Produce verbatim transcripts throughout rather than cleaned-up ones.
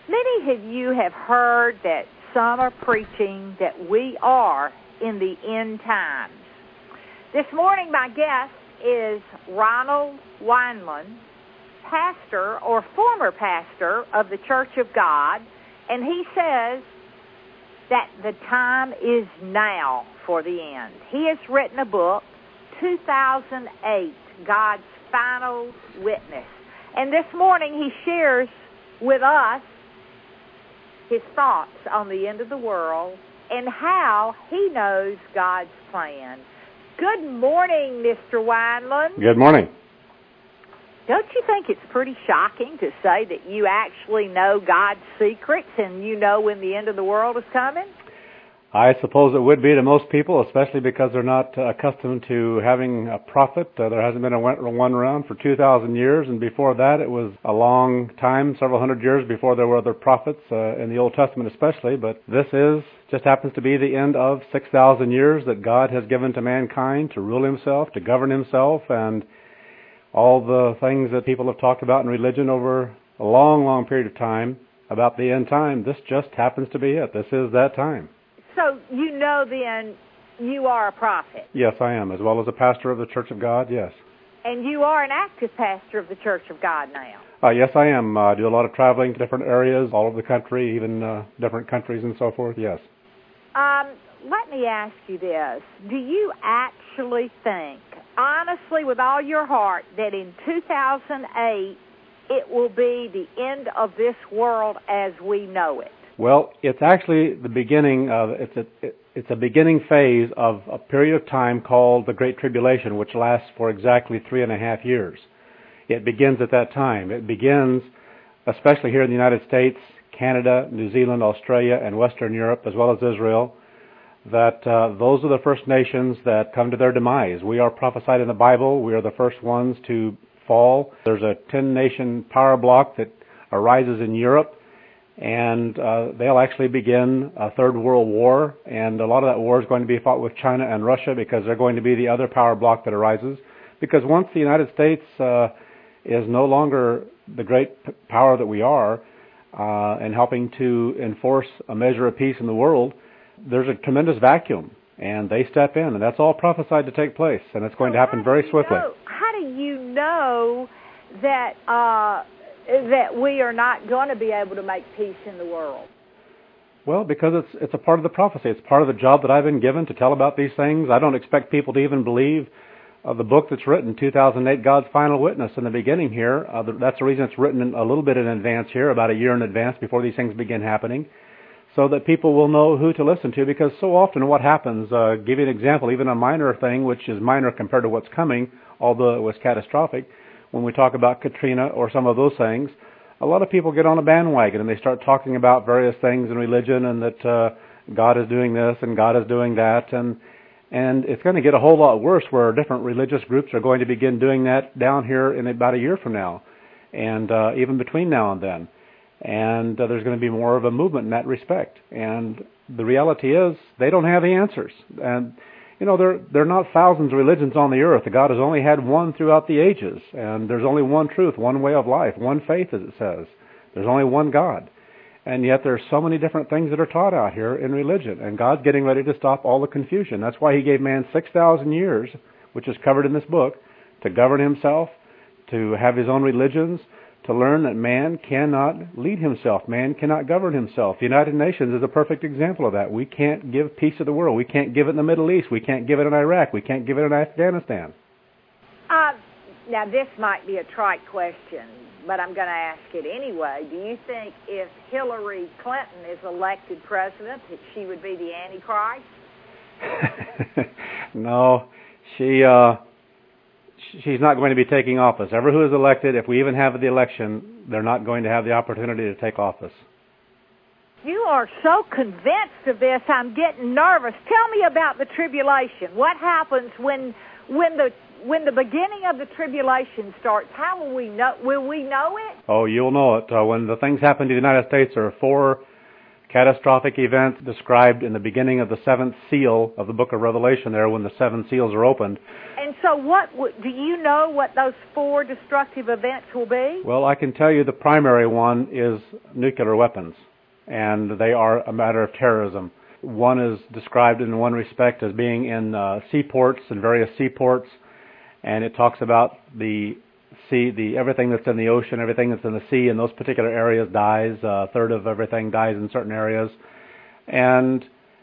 Many of you have heard that some are preaching that we are in the end times. This morning, my guest is Ronald Wineland, pastor or former pastor of the Church of God, and he says that the time is now for the end. He has written a book, two thousand eight, God's Final Witness. And this morning he shares with us his thoughts on the end of the world and how he knows God's plan. Good morning, Mister Wineland. Good morning. Don't you think it's pretty shocking to say that you actually know God's secrets and you know when the end of the world is coming? I suppose it would be to most people, especially because they're not uh, accustomed to having a prophet. Uh, there hasn't been a one around for two thousand years, and before that it was a long time, several hundred years before there were other prophets, uh, in the Old Testament especially. But this is just happens to be the end of six thousand years that God has given to mankind to rule himself, to govern himself, and all the things that people have talked about in religion over a long, long period of time about the end time. This just happens to be it. This is that time. So you know then you are a prophet. Yes, I am, as well as a pastor of the Church of God, yes. And you are an active pastor of the Church of God now. Uh, yes, I am. I uh, do a lot of traveling to different areas, all over the country, even uh, different countries and so forth, yes. Um, let me ask you this. Do you actually think, honestly, with all your heart, that in two thousand eight it will be the end of this world as we know it? Well, it's actually the beginning of, it's a, it's a beginning phase of a period of time called the Great Tribulation, which lasts for exactly three and a half years. It begins at that time. It begins, especially here in the United States, Canada, New Zealand, Australia, and Western Europe, as well as Israel, that uh, those are the first nations that come to their demise. We are prophesied in the Bible. We are the first ones to fall. There's a ten-nation power block that arises in Europe, and uh, they'll actually begin a third world war, and a lot of that war is going to be fought with China and Russia because they're going to be the other power block that arises. Because once the United States uh, is no longer the great p- power that we are, uh, and helping to enforce a measure of peace in the world, there's a tremendous vacuum, and they step in, and that's all prophesied to take place, and it's going so to happen very swiftly. Know, how do you know that uh, that we are not going to be able to make peace in the world? Well, because it's it's a part of the prophecy. It's part of the job that I've been given to tell about these things. I don't expect people to even believe uh, the book that's written, two thousand eight, God's Final Witness, in the beginning here. Uh, that's the reason it's written in a little bit in advance here, about a year in advance before these things begin happening, so that people will know who to listen to. Because so often what happens, uh, give you an example, even a minor thing, which is minor compared to what's coming, although it was catastrophic, when we talk about Katrina or some of those things, a lot of people get on a bandwagon and they start talking about various things in religion and that uh, God is doing this and God is doing that, and and it's going to get a whole lot worse where different religious groups are going to begin doing that down here in about a year from now, and uh, even between now and then. And uh, there's going to be more of a movement in that respect. And the reality is they don't have the answers. And you know, there there are not thousands of religions on the earth. God has only had one throughout the ages, and there's only one truth, one way of life, one faith, as it says. There's only one God. And yet there's so many different things that are taught out here in religion, and God's getting ready to stop all the confusion. That's why he gave man six thousand years, which is covered in this book, to govern himself, to have his own religions, to learn that man cannot lead himself. Man cannot govern himself. The United Nations is a perfect example of that. We can't give peace to the world. We can't give it in the Middle East. We can't give it in Iraq. We can't give it in Afghanistan. Uh, now, this might be a trite question, but I'm going to ask it anyway. Do you think if Hillary Clinton is elected president that she would be the Antichrist? No, she... Uh, She's not going to be taking office. Ever who is elected, if we even have the election, they're not going to have the opportunity to take office. You are so convinced of this, I'm getting nervous. Tell me about the tribulation. What happens when when the when the beginning of the tribulation starts? How will we know? Will we know it? Oh, you'll know it. Uh, when the things happen to the United States, there are four catastrophic events described in the beginning of the seventh seal of the book of Revelation there, when the seven seals are opened. And so what, do you know what those four destructive events will be? Well, I can tell you the primary one is nuclear weapons, and they are a matter of terrorism. One is described in one respect as being in uh, seaports and various seaports, and it talks about the sea, the everything that's in the ocean, everything that's in the sea in those particular areas dies. Uh, a third of everything dies in certain areas, and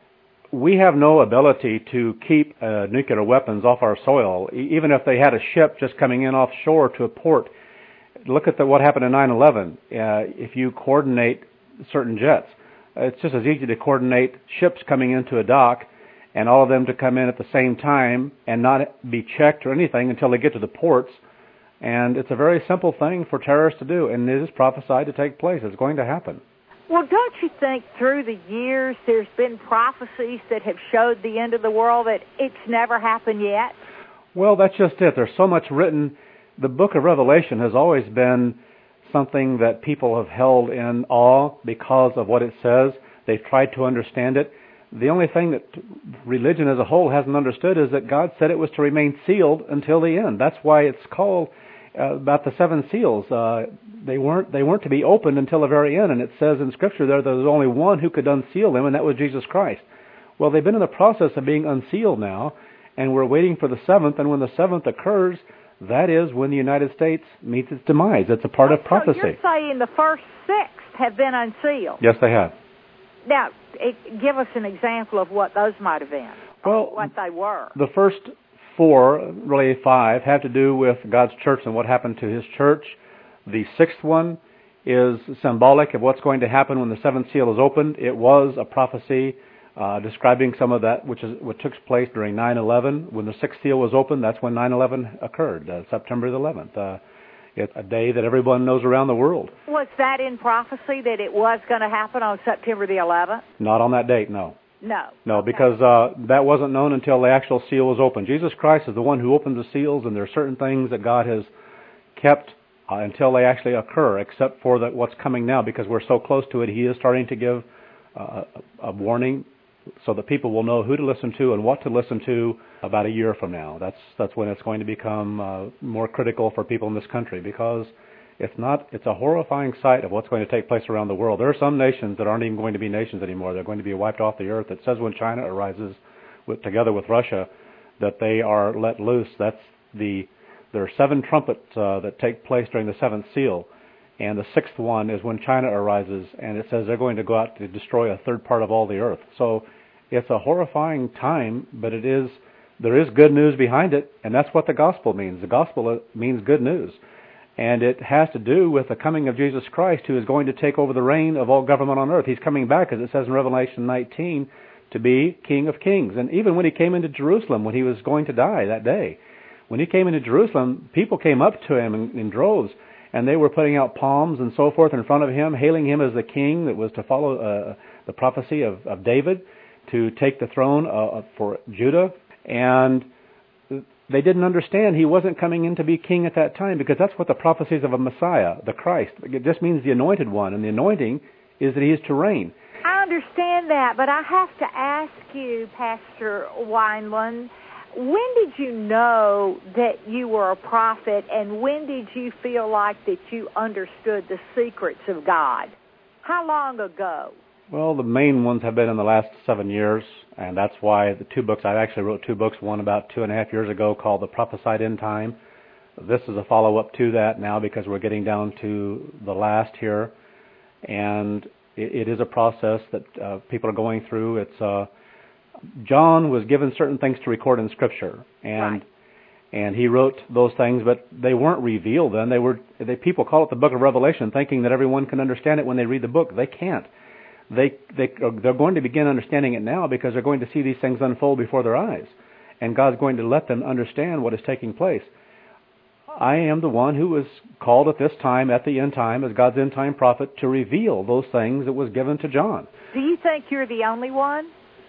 we have no ability to keep uh, nuclear weapons off our soil, e- even if they had a ship just coming in offshore to a port. Look at the, what happened in nine eleven. Uh, if you coordinate certain jets, it's just as easy to coordinate ships coming into a dock and all of them to come in at the same time and not be checked or anything until they get to the ports. And it's a very simple thing for terrorists to do, and it is prophesied to take place. It's going to happen. Well, don't you think through the years there's been prophecies that have showed the end of the world that it's never happened yet? Well, that's just it. There's so much written. The book of Revelation has always been something that people have held in awe because of what it says. They've tried to understand it. The only thing that religion as a whole hasn't understood is that God said it was to remain sealed until the end. That's why it's called uh, about the seven seals. Uh, they weren't they weren't to be opened until the very end, and it says in Scripture there there was only one who could unseal them, and that was Jesus Christ. Well, they've been in the process of being unsealed now, and we're waiting for the seventh, and when the seventh occurs, that is when the United States meets its demise. It's a part oh, of prophecy. So you're saying the first six have been unsealed? Yes, they have. Now, it, give us an example of what those might have been, well, or what they were. The first four, really five, have to do with God's church and what happened to His church. The sixth one is symbolic of what's going to happen when the seventh seal is opened. It was a prophecy uh, describing some of that which is what took place during nine eleven. When the sixth seal was opened, that's when nine eleven occurred, uh, September the eleventh. Uh, It's a day that everyone knows around the world. Was that in prophecy that it was going to happen on September the eleventh? Not on that date, no. No. No, okay. because uh, that wasn't known until the actual seal was opened. Jesus Christ is the one who opens the seals, and there are certain things that God has kept uh, until they actually occur, except for the, what's coming now, because we're so close to it. He is starting to give uh, a, a warning so that people will know who to listen to and what to listen to about a year from now. That's that's when it's going to become uh, more critical for people in this country, because it's not it's a horrifying sight of what's going to take place around the world. There are some nations that aren't even going to be nations anymore. They're going to be wiped off the earth. It says when China arises with, together with Russia, that they are let loose. That's the there are seven trumpets uh, that take place during the seventh seal, and the sixth one is when China arises, and it says they're going to go out to destroy a third part of all the earth. So it's a horrifying time, but it is there is good news behind it, and that's what the gospel means. The gospel means good news, and it has to do with the coming of Jesus Christ, who is going to take over the reign of all government on earth. He's coming back, as it says in Revelation nineteen, to be King of Kings. And even when he came into Jerusalem, when he was going to die that day, when he came into Jerusalem, people came up to him in, in droves, and they were putting out palms and so forth in front of him, hailing him as the king that was to follow uh, the prophecy of, of David, to take the throne uh, for Judah. And they didn't understand he wasn't coming in to be king at that time, because that's what the prophecies of a Messiah, the Christ. It just means the anointed one, and the anointing is that he is to reign. I understand that, but I have to ask you, Pastor Wineland, when did you know that you were a prophet, and when did you feel like that you understood the secrets of God? How long ago? Well, the main ones have been in the last seven years, and that's why the two books, I actually wrote two books, one about two and a half years ago called The Prophesied End Time. This is a follow-up to that now, because we're getting down to the last here, and it, it is a process that uh, people are going through. It's uh, John was given certain things to record in Scripture, and right. and he wrote those things, but they weren't revealed then. They were they, people call it the Book of Revelation, thinking that everyone can understand it when they read the book. They can't. They, they, they're going to begin understanding it now, because they're going to see these things unfold before their eyes. And God's going to let them understand what is taking place. I am the one who was called at this time, at the end time, as God's end time prophet, to reveal those things that was given to John. Do you think you're the only one?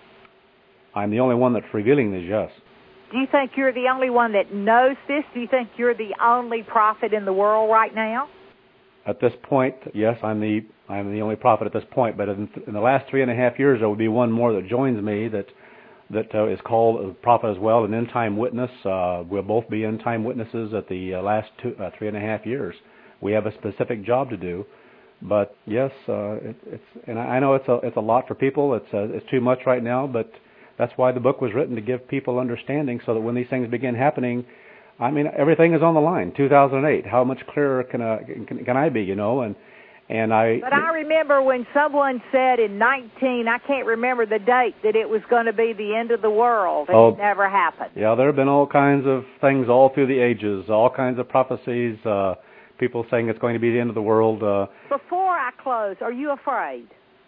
I'm the only one that's revealing these, yes. Do you think you're the only one that knows this? Do you think you're the only prophet in the world right now? At this point, yes, I'm the I'm the only prophet at this point. But in, in the last three and a half years, there will be one more that joins me that that uh, is called a prophet as well, an end-time witness. Uh, we'll both be end-time witnesses at the uh, last two, uh, three and a half years. We have a specific job to do, but yes, uh, it, it's and I know it's a it's a lot for people. It's uh, it's too much right now, but that's why the book was written, to give people understanding, so that when these things begin happening, I mean, everything is on the line. two thousand eight. How much clearer can I, can, can I be? You know, and and I. But I remember when someone said in nineteen, I can't remember the date, that it was going to be the end of the world, and oh, it never happened. Yeah, there have been all kinds of things all through the ages, all kinds of prophecies. Uh, people saying it's going to be the end of the world. Uh, Before I close, are you afraid?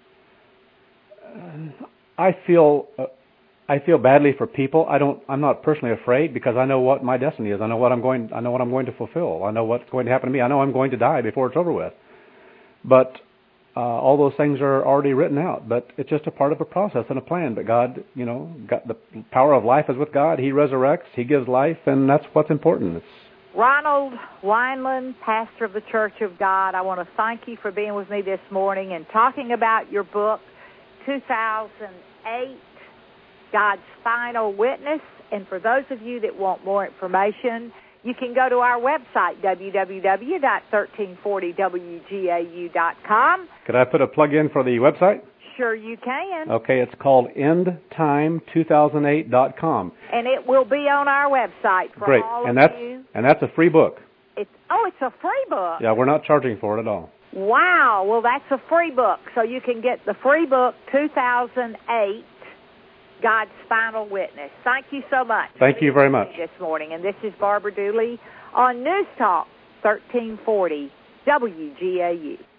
Uh, I feel. Uh, I feel badly for people. I don't. I'm not personally afraid, because I know what my destiny is. I know what I'm going. I know what I'm going to fulfill. I know what's going to happen to me. I know I'm going to die before it's over with. But uh, all those things are already written out. But it's just a part of a process and a plan. But God, you know, got the power of life is with God. He resurrects. He gives life, and that's what's important. It's Ronald Wineland, pastor of the Church of God, I want to thank you for being with me this morning and talking about your book, two thousand eight. God's Final Witness. And for those of you that want more information, you can go to our website, w w w dot thirteen forty w g a u dot com. Could I put a plug in for the website? Sure you can. Okay, it's called end time two thousand eight dot com. And it will be on our website for Great. all and of that's, you. And that's a free book. It's Oh, it's a free book. Yeah, we're not charging for it at all. Wow. Well, that's a free book. So you can get the free book, two thousand eight, God's Final Witness. Thank you so much. Thank you very much. This morning. And this is Barbara Dooley on News Talk thirteen forty W G A U.